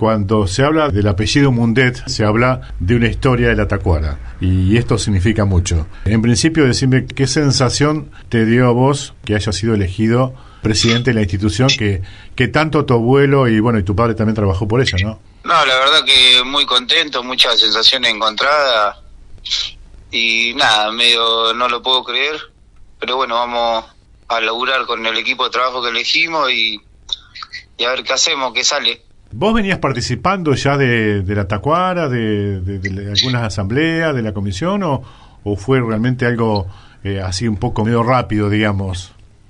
cuando se habla del apellido Mundet, se habla de una historia de la Tacuara, y esto significa mucho. En principio, decime, ¿qué sensación te dio a vos que hayas sido elegido presidente de la institución que tanto tu abuelo y bueno y tu padre también trabajó por ella, ¿no? No, la verdad que muy contento, muchas sensaciones encontradas y nada, medio no lo puedo creer, pero bueno, vamos a laburar con el equipo de trabajo que elegimos y a ver qué hacemos, qué sale. ¿Vos venías participando ya de la Tacuara, de algunas asambleas, de la comisión, o fue realmente algo así un poco medio rápido, digamos?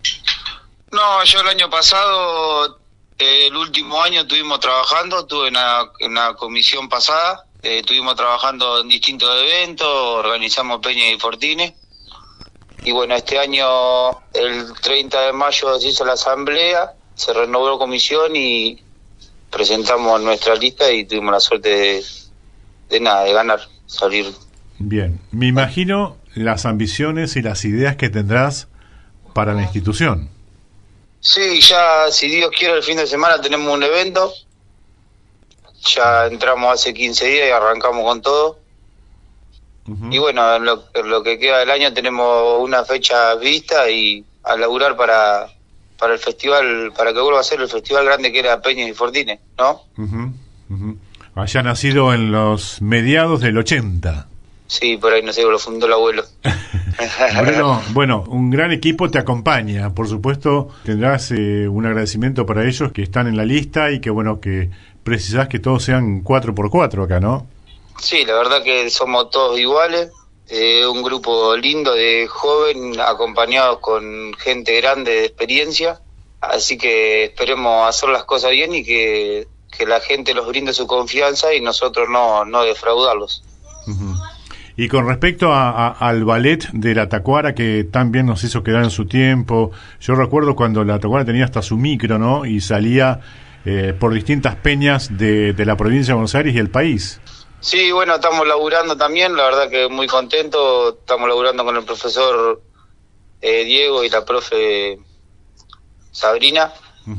No, yo el año pasado, el último año estuvimos trabajando, estuve en una comisión pasada, estuvimos trabajando en distintos eventos, organizamos Peña y Fortines, y bueno, este año, el 30 de mayo se hizo la asamblea, se renovó la comisión y presentamos nuestra lista y tuvimos la suerte de ganar, salir. Bien, me imagino las ambiciones y las ideas que tendrás para la institución. Sí, ya, si Dios quiere, el fin de semana tenemos un evento. Ya entramos hace 15 días y arrancamos con todo. Y bueno, en lo que queda del año tenemos una fecha vista y a laburar para el festival, para que vuelva a ser el festival grande que era Peñas y Fortines, ¿no? Haya nacido en los mediados del 80. Sí, por ahí no sé, lo fundó el abuelo. Bueno, un gran equipo te acompaña, por supuesto tendrás un agradecimiento para ellos que están en la lista y que bueno, que precisás que todos sean 4x4 acá, ¿no? Sí, la verdad que somos todos iguales, un grupo lindo de joven acompañados con gente grande de experiencia, así que esperemos hacer las cosas bien y que la gente nos brinde su confianza y nosotros no defraudarlos. Y con respecto al ballet de la Tacuara, que tan bien nos hizo quedar en su tiempo, yo recuerdo cuando la Tacuara tenía hasta su micro, ¿no? Y salía por distintas peñas de la provincia de Buenos Aires y el país. Sí, bueno, estamos laburando también, la verdad que muy contento, estamos laburando con el profesor Diego y la profe Sabrina,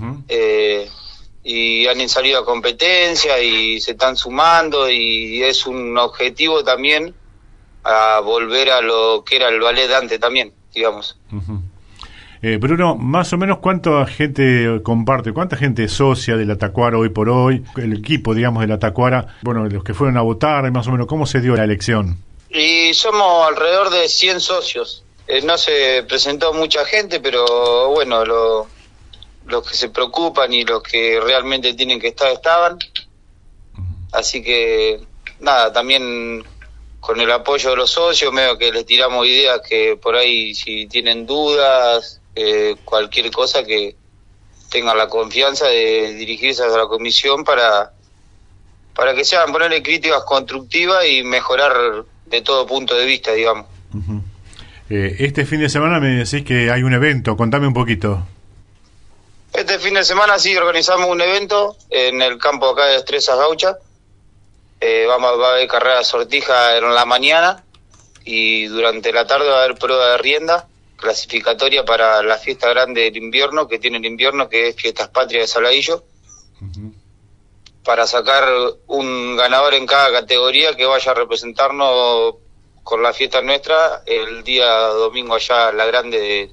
y han salido a competencia y se están sumando y es un objetivo también a volver a lo que era el ballet de antes también, digamos. Bruno, más o menos ¿cuánta gente comparte, cuánta gente es socia de la Tacuara hoy por hoy, el equipo, digamos, de la Tacuara, bueno, los que fueron a votar, más o menos, ¿cómo se dio la elección? Y somos alrededor de 100 socios, no se presentó mucha gente, pero bueno, los que se preocupan y los que realmente tienen que estar, estaban, así que nada, también con el apoyo de los socios, medio que les tiramos ideas que por ahí si tienen dudas, cualquier cosa que tengan la confianza de dirigirse a la comisión para que sean ponerle críticas constructivas y mejorar de todo punto de vista, digamos. Este fin de semana me decís que hay un evento, contame un poquito. Este fin de semana sí organizamos un evento en el campo acá de Destrezas Gauchas. Va a haber carrera de sortija en la mañana y durante la tarde va a haber prueba de rienda clasificatoria para la fiesta grande del invierno que tiene el invierno, que es Fiestas Patrias de Saladillo, para sacar un ganador en cada categoría que vaya a representarnos con la fiesta nuestra el día domingo allá, la grande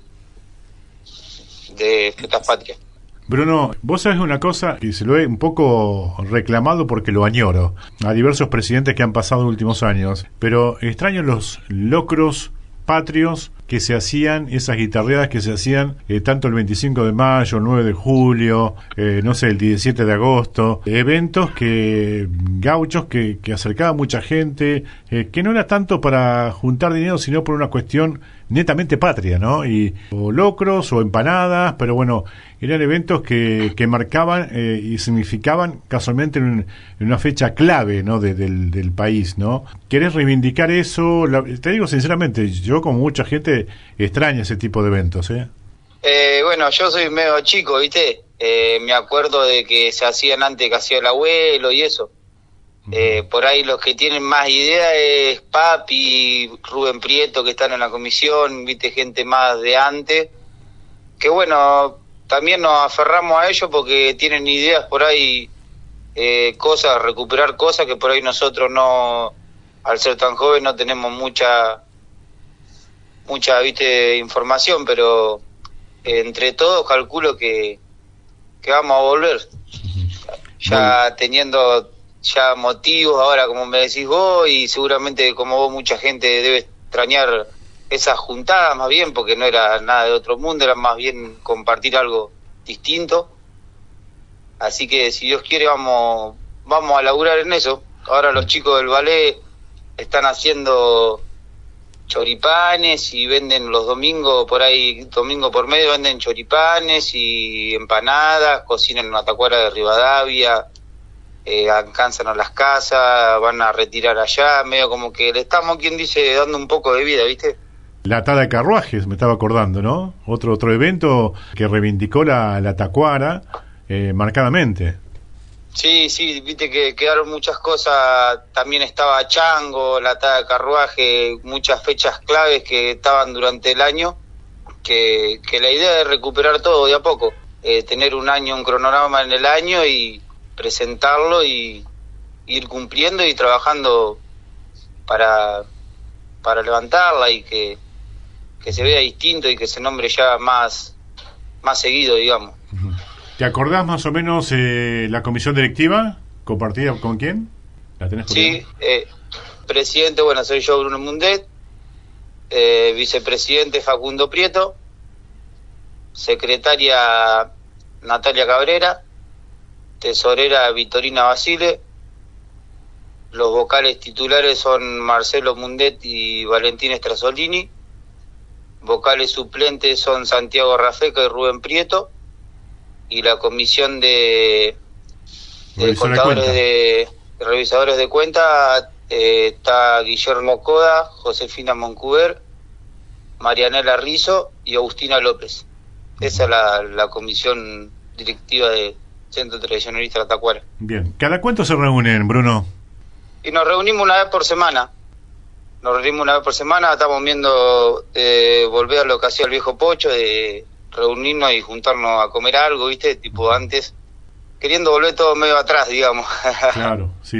de Fiestas Patrias. Bruno, vos sabés una cosa que se lo he un poco reclamado porque lo añoro a diversos presidentes que han pasado los últimos años, pero extraño los locros patrios que se hacían, esas guitarreadas que se hacían tanto el 25 de mayo, el 9 de julio, no sé, el 17 de agosto, eventos gauchos que acercaban mucha gente, que no era tanto para juntar dinero, sino por una cuestión netamente patria, ¿no? O locros o empanadas, pero bueno, eran eventos que marcaban y significaban casualmente en una fecha clave, ¿no? del país, ¿no? ¿Querés reivindicar eso? Te digo sinceramente, yo como mucha gente extraña ese tipo de eventos, Bueno, yo soy medio chico, ¿viste? Me acuerdo de que se hacían antes que hacía el abuelo y eso. Por ahí los que tienen más idea es Papi, Rubén Prieto, que están en la comisión, viste, gente más de antes, que bueno, también nos aferramos a ellos porque tienen ideas por ahí cosas, recuperar cosas que por ahí nosotros no, al ser tan joven, no tenemos mucha viste, información, pero entre todos calculo que vamos a volver, ya teniendo ya motivos ahora, como me decís vos, y seguramente como vos mucha gente debe extrañar esas juntadas más bien, porque no era nada de otro mundo, era más bien compartir algo distinto. Así que si Dios quiere vamos a laburar en eso. Ahora los chicos del ballet están haciendo choripanes y venden los domingos, por ahí, domingo por medio, venden choripanes y empanadas, cocinan en una tacuara de Rivadavia, alcanzan a las casas, van a retirar allá, medio como que le estamos, quien dice, dando un poco de vida, ¿viste? La atada de carruajes, me estaba acordando, ¿no? Otro evento que reivindicó la tacuara marcadamente. Sí, viste que quedaron muchas cosas, también estaba Chango, la atada de carruaje, muchas fechas claves que estaban durante el año, que la idea es recuperar todo de a poco, tener un cronograma en el año y presentarlo y ir cumpliendo y trabajando para levantarla y que se vea distinto y que se nombre ya más seguido, digamos. Uh-huh. ¿Te acordás más o menos la comisión directiva? ¿Compartida con quién? ¿La tenés por Sí, presidente, bueno, soy yo, Bruno Mundet, vicepresidente Facundo Prieto, secretaria Natalia Cabrera, tesorera Vitorina Basile, los vocales titulares son Marcelo Mundet y Valentín Strasolini, vocales suplentes son Santiago Rafeca y Rubén Prieto, y la comisión de contadores de revisadores de cuenta está Guillermo Coda, Josefina Moncuber, Marianela Rizzo y Agustina López. Esa es la comisión directiva de Centro Tradicionalista de la Tacuara. Bien, ¿cada cuánto se reúnen, Bruno? Y nos reunimos una vez por semana. Estamos viendo volver a lo que hacía el viejo Pocho, de reunirnos y juntarnos a comer algo, ¿viste? Tipo antes, queriendo volver todo medio atrás, digamos. Claro, sí.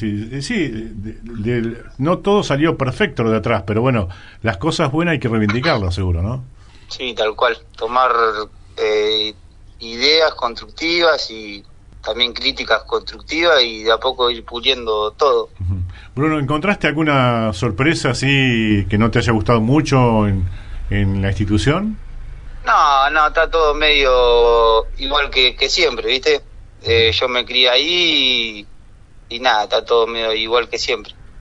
No todo salió perfecto lo de atrás, pero bueno, las cosas buenas hay que reivindicarlas, seguro, ¿no? Sí, tal cual. Tomar ideas constructivas y también críticas constructivas y de a poco ir puliendo todo. Uh-huh. Bruno, ¿encontraste alguna sorpresa así que no te haya gustado mucho en la institución? No, está todo medio igual que siempre, ¿viste? Yo me crié ahí y nada, está todo medio igual que siempre.